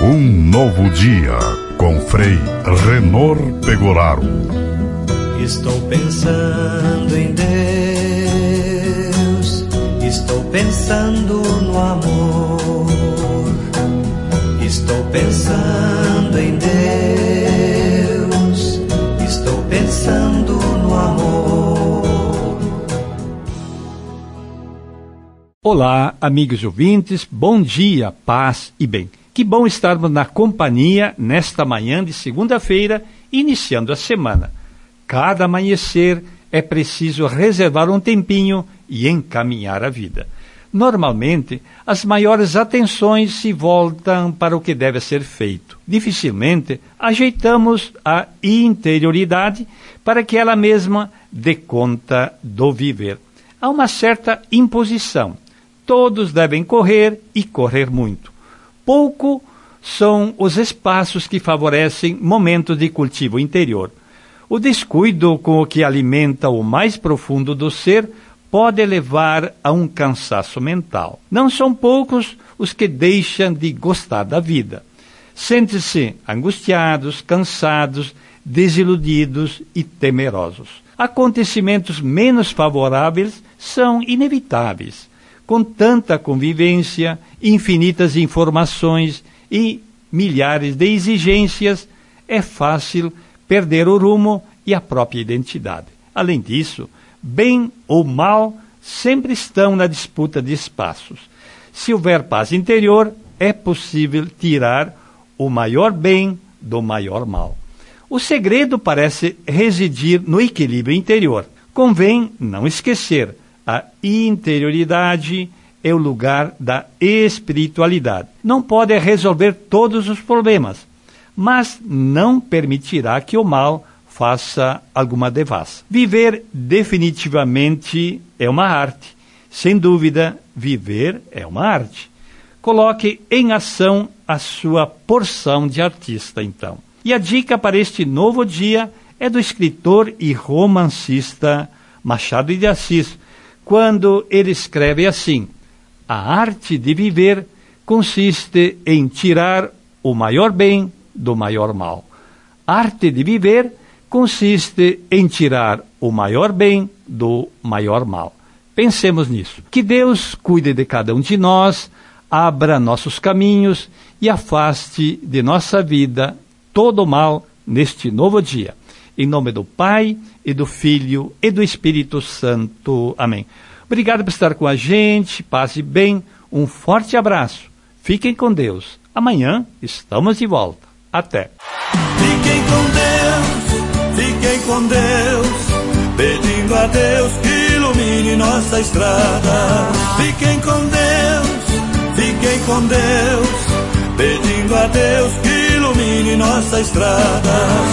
Um novo dia com Frei Renor Pegoraro. Estou pensando em Deus, estou pensando no amor, estou pensando em Deus, estou pensando no amor. Olá, amigos ouvintes, bom dia, paz e bem. Que bom estarmos na companhia nesta manhã de segunda-feira, iniciando a semana. Cada amanhecer é preciso reservar um tempinho e encaminhar a vida. Normalmente, as maiores atenções se voltam para o que deve ser feito. Dificilmente ajeitamos a interioridade para que ela mesma dê conta do viver. Há uma certa imposição. Todos devem correr e correr muito. Pouco são os espaços que favorecem momentos de cultivo interior. O descuido com o que alimenta o mais profundo do ser pode levar a um cansaço mental. Não são poucos os que deixam de gostar da vida. Sentem-se angustiados, cansados, desiludidos e temerosos. Acontecimentos menos favoráveis são inevitáveis. Com tanta convivência, infinitas informações e milhares de exigências, é fácil perder o rumo e a própria identidade. Além disso, bem ou mal sempre estão na disputa de espaços. Se houver paz interior, é possível tirar o maior bem do maior mal. O segredo parece residir no equilíbrio interior. Convém não esquecer: a interioridade é o lugar da espiritualidade. Não pode resolver todos os problemas, mas não permitirá que o mal faça alguma devassa. Viver definitivamente é uma arte. Sem dúvida, viver é uma arte. Coloque em ação a sua porção de artista, então. E a dica para este novo dia é do escritor e romancista Machado de Assis, quando ele escreve assim: a arte de viver consiste em tirar o maior bem do maior mal. A arte de viver consiste em tirar o maior bem do maior mal. Pensemos nisso. Que Deus cuide de cada um de nós, abra nossos caminhos e afaste de nossa vida todo o mal neste novo dia. Em nome do Pai, e do Filho, e do Espírito Santo. Amém. Obrigado por estar com a gente, paz e bem, um forte abraço. Fiquem com Deus. Amanhã estamos de volta. Até. Fiquem com Deus, pedindo a Deus que ilumine nossa estrada. Fiquem com Deus, pedindo a Deus que ilumine nossa estrada.